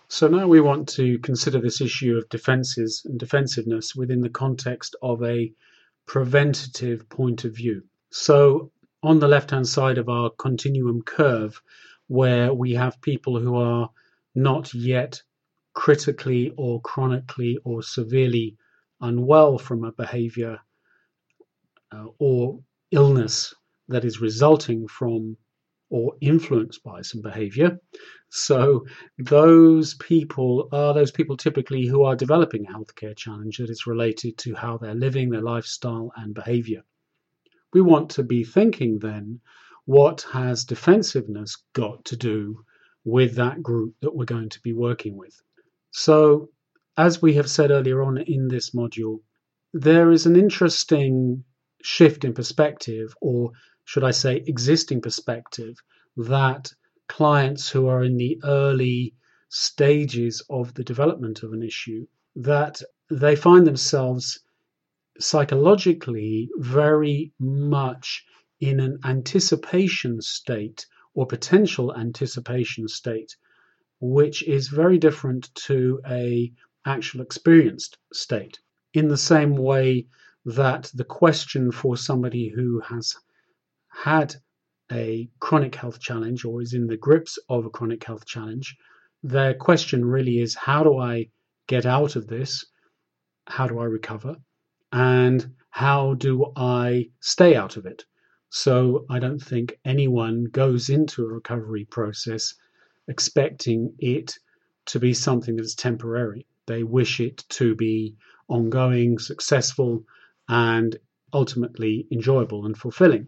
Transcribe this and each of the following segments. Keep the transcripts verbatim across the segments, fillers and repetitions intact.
So now we want to consider this issue of defenses and defensiveness within the context of a preventative point of view. So on the left-hand side of our continuum curve, where we have people who are not yet critically or chronically or severely unwell from a behavior uh, or illness that is resulting from or influenced by some behavior. So those people are those people typically who are developing a healthcare challenge that is related to how they're living, their lifestyle and behavior. We want to be thinking then, what has defensiveness got to do with that group that we're going to be working with? So as we have said earlier on in this module, there is an interesting shift in perspective, or should I say existing perspective, that clients who are in the early stages of the development of an issue, that they find themselves psychologically very much in an anticipation state or potential anticipation state, which is very different to a actual experienced state. In the same way that the question for somebody who has had a chronic health challenge or is in the grips of a chronic health challenge, their question really is, how do I get out of this? How do I recover? And how do I stay out of it? So I don't think anyone goes into a recovery process expecting it to be something that is temporary. They wish it to be ongoing, successful, and ultimately enjoyable and fulfilling.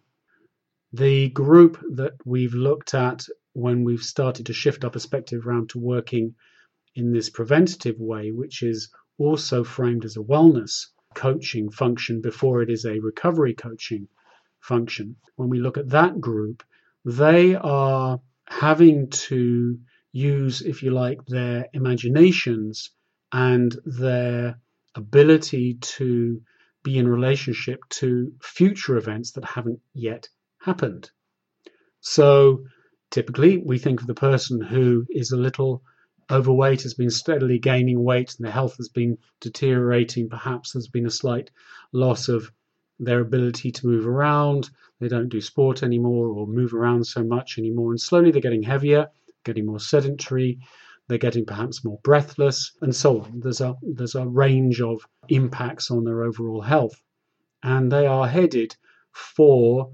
The group that we've looked at when we've started to shift our perspective around to working in this preventative way, which is also framed as a wellness coaching function before it is a recovery coaching function. When we look at that group, they are having to use, if you like, their imaginations and their ability to be in relationship to future events that haven't yet happened. So typically we think of the person who is a little overweight, has been steadily gaining weight, and their health has been deteriorating. Perhaps there's been a slight loss of their ability to move around. They don't do sport anymore or move around so much anymore. And slowly they're getting heavier, getting more sedentary. They're getting perhaps more breathless and so on. There's a, there's a range of impacts on their overall health. And they are headed for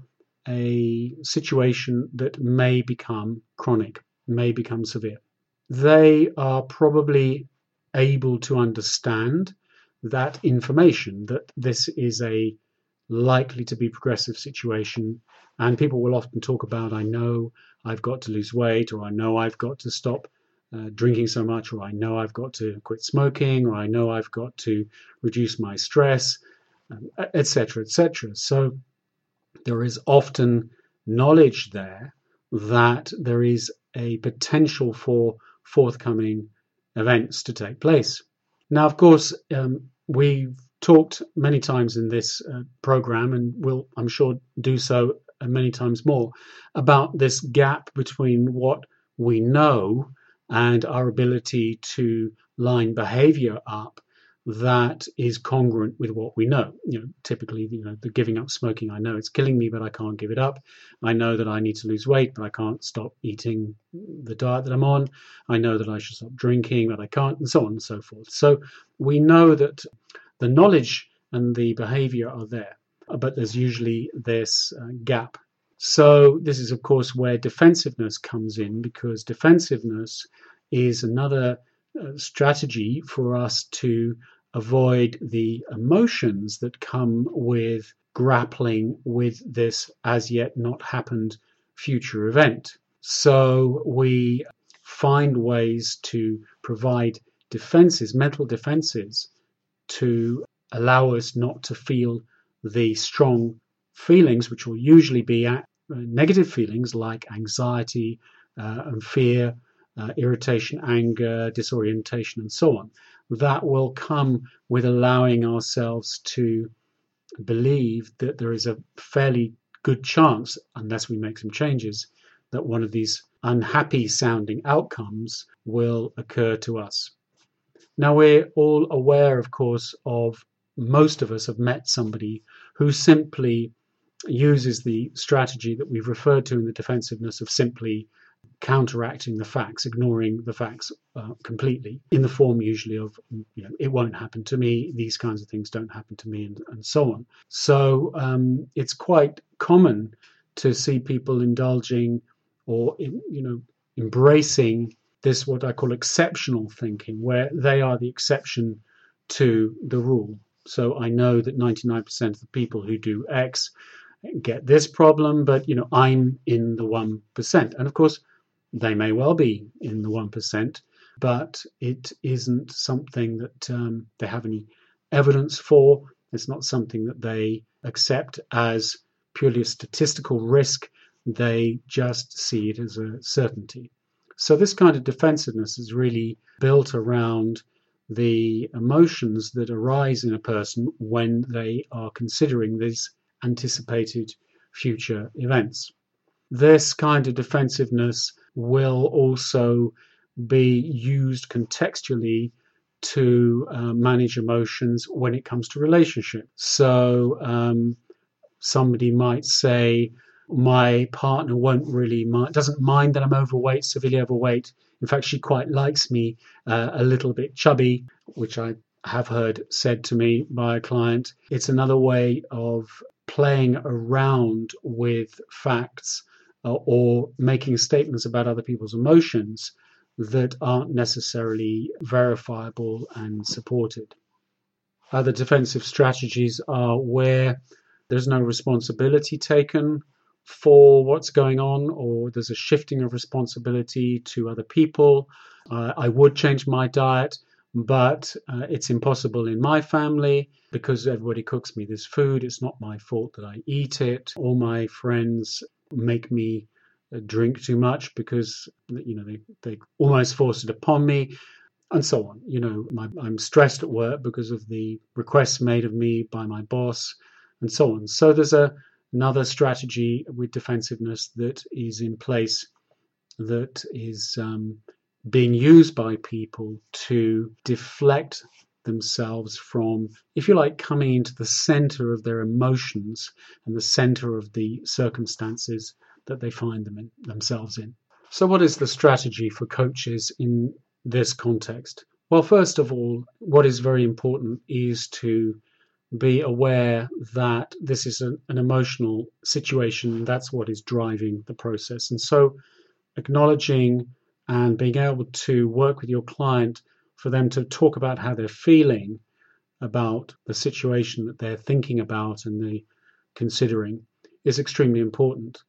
a situation that may become chronic, may become severe. They are probably able to understand that information, that this is a likely to be progressive situation. And people will often talk about, I know I've got to lose weight, or I know I've got to stop uh, drinking so much, or I know I've got to quit smoking, or I know I've got to reduce my stress, um, et cetera, et cetera. So there is often knowledge there that there is a potential for forthcoming events to take place. Now, of course, um, we've talked many times in this uh, program, and will, I'm sure, do so many times more, about this gap between what we know and our ability to line behavior up that is congruent with what we know. You know, typically, you know, the giving up smoking, I know it's killing me, but I can't give it up. I know that I need to lose weight, but I can't stop eating the diet that I'm on. I know that I should stop drinking, but I can't, and so on and so forth. So we know that the knowledge and the behavior are there, but there's usually this uh, gap. So this is, of course, where defensiveness comes in, because defensiveness is another uh, strategy for us to avoid the emotions that come with grappling with this as yet not happened future event. So we find ways to provide defenses, mental defenses, to allow us not to feel the strong feelings, which will usually be uh, negative feelings like anxiety uh, and fear, uh, irritation, anger, disorientation, and so on. That will come with allowing ourselves to believe that there is a fairly good chance, unless we make some changes, that one of these unhappy sounding outcomes will occur to us. Now, we're all aware, of course, of most of us have met somebody who simply uses the strategy that we've referred to in the defensiveness of simply counteracting the facts, ignoring the facts uh, completely, in the form usually of, you know, it won't happen to me, these kinds of things don't happen to me, and, and so on. So um, it's quite common to see people indulging or, you know, embracing this, what I call exceptional thinking, where they are the exception to the rule. So I know that ninety-nine percent of the people who do X get this problem, but, you know, I'm in the one percent. And of course, they may well be in the one percent, but it isn't something that um, they have any evidence for. It's not something that they accept as purely a statistical risk. They just see it as a certainty. So this kind of defensiveness is really built around the emotions that arise in a person when they are considering these anticipated future events. This kind of defensiveness will also be used contextually to uh, manage emotions when it comes to relationships. So um, somebody might say, my partner won't really mind, doesn't mind that I'm overweight, severely overweight. In fact, she quite likes me uh, a little bit chubby, which I have heard said to me by a client. It's another way of playing around with facts uh, or making statements about other people's emotions that aren't necessarily verifiable and supported. Other defensive strategies are where there's no responsibility taken for what's going on, or there's a shifting of responsibility to other people. Uh, I would change my diet, but uh, it's impossible in my family because everybody cooks me this food. It's not my fault that I eat it. All my friends make me drink too much because, you know, they, they almost force it upon me, and so on. You know, my, I'm stressed at work because of the requests made of me by my boss, and so on. So there's a another strategy with defensiveness that is in place that is um, being used by people to deflect themselves from, if you like, coming into the center of their emotions and the center of the circumstances that they find them in, themselves in. So what is the strategy for coaches in this context? Well, first of all, what is very important is to be aware that this is a, an emotional situation. That's what is driving the process. And so acknowledging and being able to work with your client for them to talk about how they're feeling about the situation that they're thinking about and they considering is extremely important.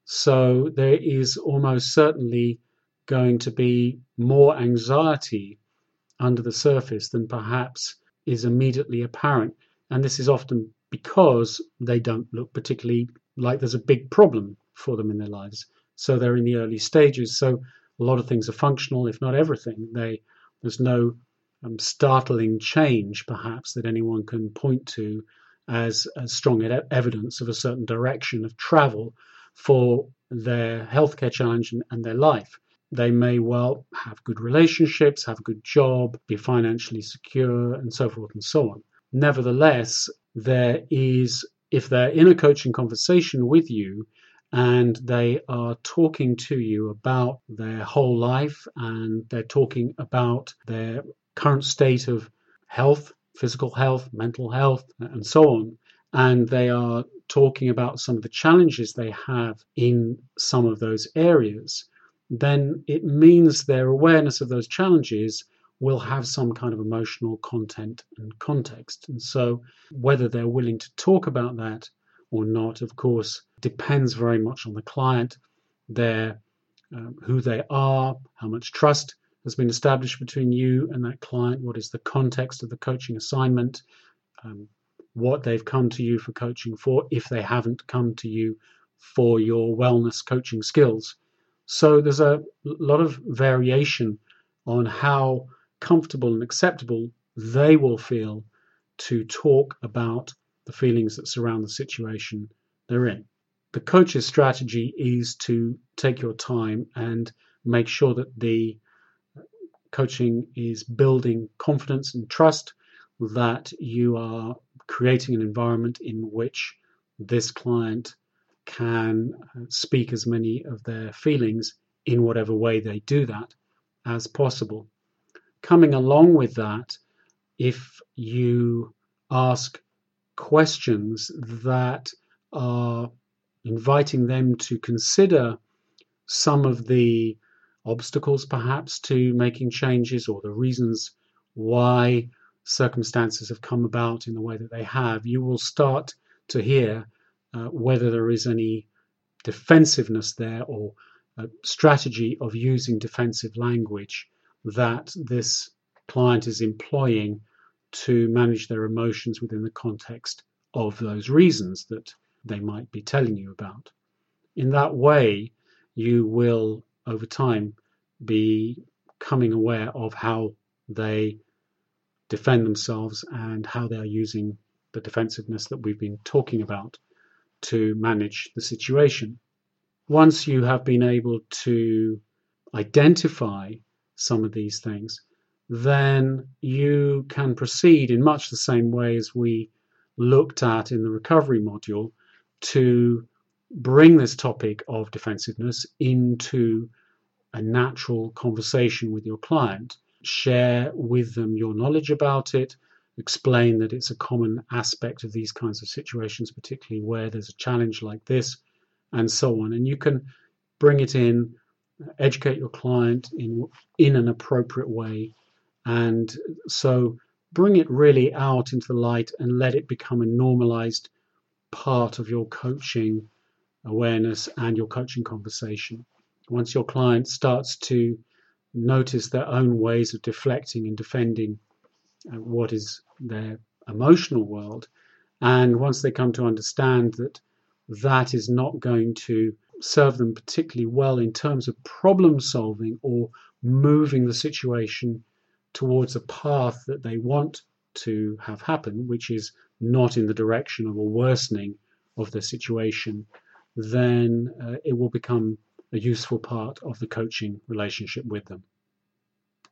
So there is almost certainly going to be more anxiety under the surface than perhaps is immediately apparent. And this is often because they don't look particularly like there's a big problem for them in their lives. So they're in the early stages. So a lot of things are functional, if not everything. They, there's no um, startling change, perhaps, that anyone can point to as, as strong evidence of a certain direction of travel for their healthcare challenge and, and their life. They may well have good relationships, have a good job, be financially secure, and so forth and so on. Nevertheless, there is, if they're in a coaching conversation with you and they are talking to you about their whole life and they're talking about their current state of health, physical health, mental health, and so on, and they are talking about some of the challenges they have in some of those areas, then it means their awareness of those challenges will have some kind of emotional content and context. And so whether they're willing to talk about that or not, of course, depends very much on the client, their, um, who they are, how much trust has been established between you and that client, what is the context of the coaching assignment, um, what they've come to you for coaching for, if they haven't come to you for your wellness coaching skills. So there's a lot of variation on how comfortable and acceptable they will feel to talk about the feelings that surround the situation they're in. the coach's strategy is to take your time and make sure that the coaching is building confidence and trust, that you are creating an environment in which this client can speak as many of their feelings in whatever way they do that as possible. Coming along with that, if you ask questions that are inviting them to consider some of the obstacles perhaps to making changes, or the reasons why circumstances have come about in the way that they have, you will start to hear uh, whether there is any defensiveness there, or a strategy of using defensive language that this client is employing to manage their emotions within the context of those reasons that they might be telling you about. In that way, you will, over time, be becoming aware of how they defend themselves and how they are using the defensiveness that we've been talking about to manage the situation. Once you have been able to identify some of these things, then you can proceed in much the same way as we looked at in the recovery module to bring this topic of defensiveness into a natural conversation with your client. Share with them your knowledge about it, explain that it's a common aspect of these kinds of situations, particularly where there's a challenge like this, and so on. And you can bring it in, educate your client in in an appropriate way, and so bring it really out into the light and let it become a normalized part of your coaching awareness and your coaching conversation. Once your client starts to notice their own ways of deflecting and defending uh, what is their emotional world, and once they come to understand that that is not going to serve them particularly well in terms of problem solving or moving the situation towards a path that they want to have happen, which is not in the direction of a worsening of the situation, then uh, it will become a useful part of the coaching relationship with them.